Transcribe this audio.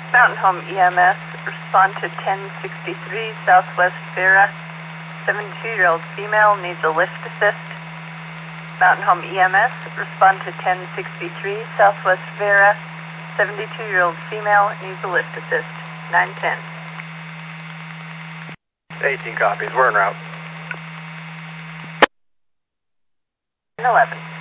Mountain Home EMS, respond to 1063 Southwest Vera. 72-year-old female needs a lift assist. Mountain Home EMS, respond to 1063 Southwest Vera. 72-year-old female needs a lift assist. 910. 18 copies. We're en route. 11.